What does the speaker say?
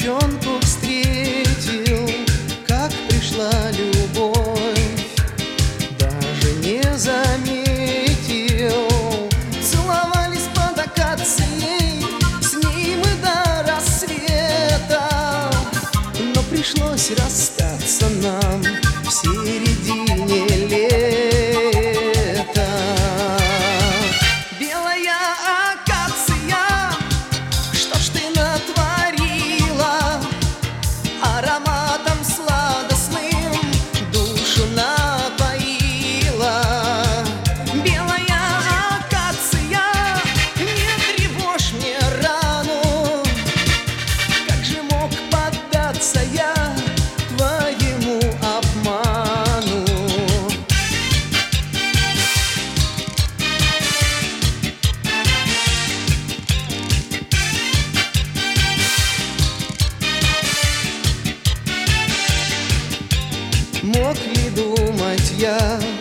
девчонку встретил, как пришла любовь, даже не заметил. Целовались под акацией, с ней мы до рассвета, но пришлось расстаться нам в середине лета. Белая акация, что ж ты натворила? Ароматом сладостным душу напоила. Белая акация, не тревожь мне рану. Как же мог поддаться я твоему обману? Мог ли думать я,